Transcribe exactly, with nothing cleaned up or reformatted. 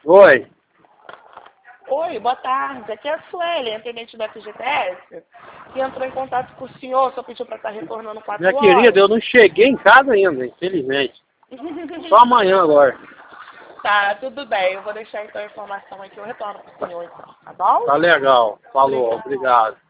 Oi. Oi, boa tarde. Aqui é a Sueli, atendente da F G T S, que entrou em contato com o senhor, só pediu para estar retornando quatro Minha horas. querida, eu não cheguei em casa ainda, infelizmente. Só amanhã agora. Tá, tudo bem. Eu vou deixar então a informação aqui, eu retorno pro senhor então, tá bom? Tá legal. Falou, Obrigada. obrigado.